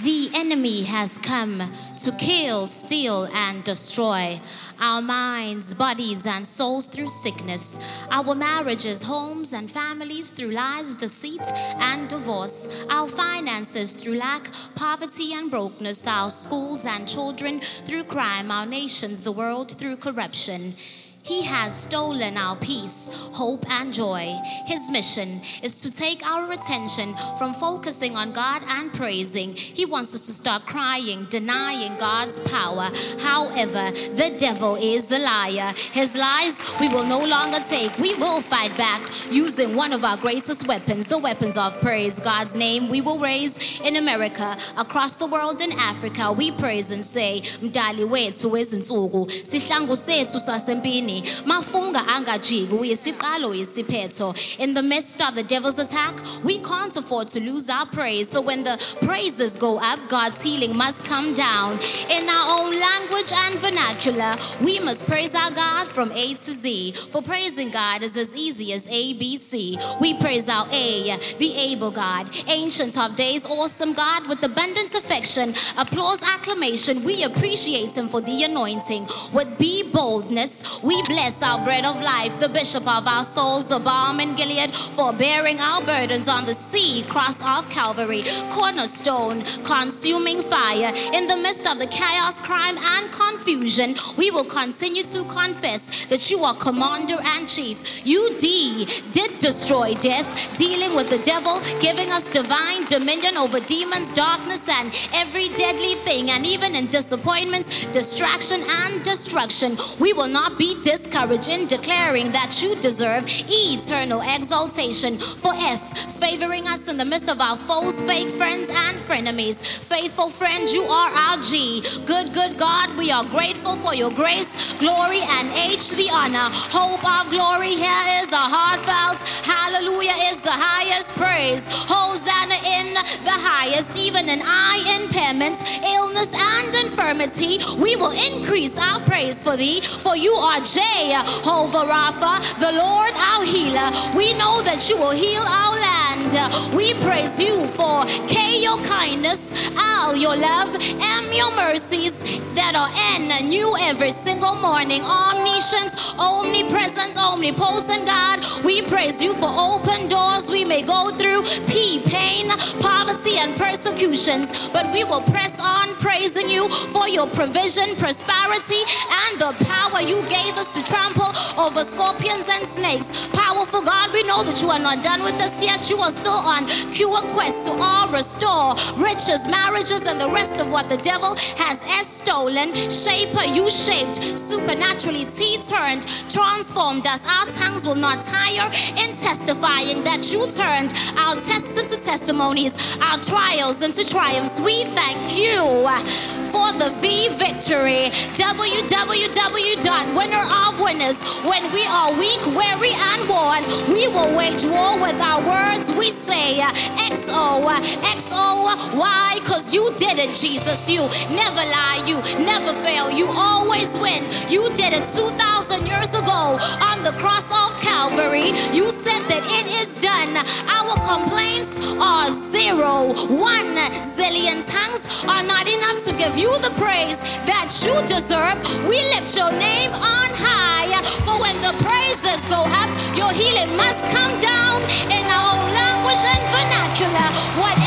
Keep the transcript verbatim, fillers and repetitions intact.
The enemy has come to kill, steal, and destroy our minds, bodies, and souls through sickness, our marriages, homes, and families through lies, deceit, and divorce, our finances through lack, poverty, and brokenness, our schools and children through crime, our nations, the world through corruption. He has stolen our peace, hope, and joy. His mission is to take our attention from focusing on God and praising. He wants us to start crying, denying God's power. However, the devil is a liar. His lies we will no longer take. We will fight back using one of our greatest weapons, the weapons of praise. God's name we will raise in America, across the world, in Africa. We praise and say, Mdali wethu wezinsuku, sihlangu sethu sasempini. Mafunga angajigu yisiqalo yisiphetho. In the midst of the devil's attack, we can't afford to lose our praise. So when the praises go up, God's healing must come down. In our own language and vernacular, we must praise our God from A to Z. For praising God is as easy as A B C. We praise our A, the able God, ancient of days, awesome God with abundant affection, applause, acclamation. We appreciate him for the anointing. With B boldness, we bless our bread of life, the bishop of our souls, the balm in Gilead, for bearing our burdens on the sea, cross of Calvary, cornerstone, consuming fire. In the midst of the chaos, crime, and confusion, we will continue to confess that you are commander and chief. You, D, did destroy death, dealing with the devil, giving us divine dominion over demons, darkness, and every deadly thing. And even in disappointments, distraction, and destruction, we will not be discouraged in declaring that you deserve eternal exaltation. For F, favoring us in the midst of our foes, fake friends, and frenemies. Faithful friend, you are our G. Good, good God, we are grateful for your grace, glory, and H, the honor. Hope of glory, here is a heartfelt hallelujah is the highest praise. Hosanna in the highest, even in eye impairments, illness, and infirmity, we will increase our praise for thee. For you are Jehovah Rapha, the Lord our healer. We know that you will heal our land. We praise you for K, your kindness, L, your love, M, your mercies that are N, new every single morning. Omniscient, omnipresent, omnipotent God, we praise you for open doors we may go through. P, pain, poverty, and persecutions, but we will press on praising you for your provision, prosperity, and the power you gave us to trample over scorpions and snakes. Powerful God, we know that you are not done with us yet. You are still on cure quest to all restore riches, marriages, and the rest of what the devil has stolen. Shaper, you shaped, supernaturally T-turned, transformed us. Our tongues will not tire in testifying that you turned our tests into testimonies, our trials into triumphs. We thank you for the V victory. w w w dot winner of winners. When we are weak, weary, and worn, we will wage war with our words. We say X O, X O, why? Because you did it, Jesus. You never lie, you never fail, you always win. You did it two thousand years ago on the cross of Calvary. You said that it is done. Our complaints are zero. One zillion tongues are not enough to give you the praise that you deserve. We lift your name on high, for when the praises go up, your healing must come down. In our own language and vernacular, what